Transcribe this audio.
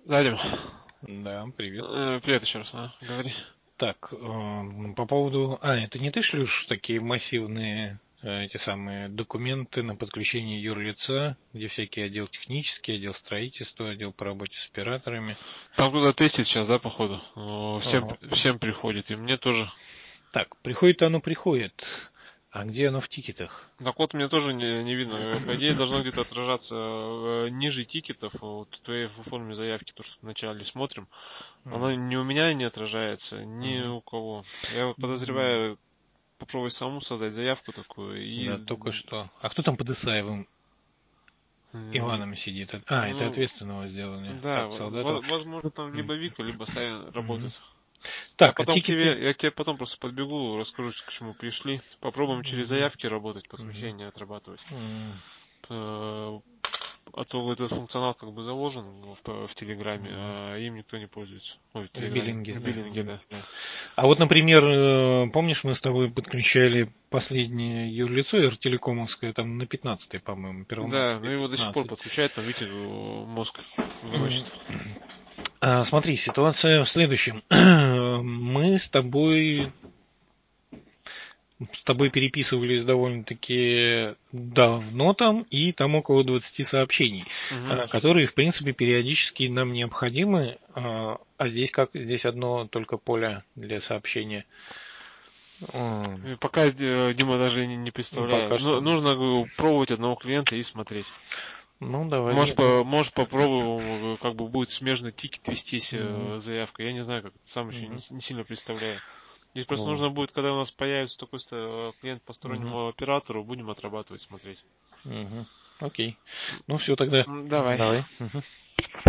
Далее. Да, привет. Привет еще раз, говори. Так, по поводу... это не ты шлешь такие массивные эти самые документы на подключение юрлица, где всякий отдел технический, отдел строительства, отдел по работе с операторами? Там кто-то тестит сейчас, да, походу? Ага. Всем приходит, и мне тоже. Так, приходит оно, приходит. А где оно в тикетах? Так вот, мне тоже не видно. По идее, должно где-то отражаться ниже тикетов. Вот в твоей форме заявки, то, что вначале смотрим. Оно ни у меня не отражается, ни у кого. Я вот подозреваю, попробовать самому создать заявку такую Да, и... только что. А кто там под Исаевым Иваном сидит? Это Ну, ответственного сделали. да, Так, Солдатова. возможно, там либо Вика, либо Савин Мгм. работает. Так, а тикеты? Я к тебе потом просто подбегу, расскажу, к чему пришли. Попробуем через Мгм. заявки работать, Мгм. подключение отрабатывать. М. А то этот функционал как бы заложен в Телеграме, Мгм. а им никто не пользуется. Ой, в В Телеграме, биллинге, в да, в биллинге, да. биллинге, да. А вот, например, помнишь, мы с тобой подключали последнее юрлицо Ртелекомовское, там на 15-й, по-моему, Да, ну Первомайское его до сих пор 15. подключает, там, видите, мозг выносит. Смотри, ситуация в следующем. Мы с тобой переписывались довольно-таки давно там, и там около 20 сообщений, Угу. которые, в принципе, периодически нам необходимы. А здесь как? Здесь одно только поле для сообщения. И пока Дима даже не представляет. Пока что. Нужно пробовать одного клиента и смотреть. Ну, давай. Может попробуем, как бы будет смежный тикет вестись Мгм. заявка. Я не знаю, как это сам еще Мгм. не сильно представляю. Здесь просто Ну, нужно будет, когда у нас появится такой клиент мгм. постороннему оператору, будем отрабатывать, смотреть. Мгм. Окей. Ну, все тогда. Давай. Давай. Мгм.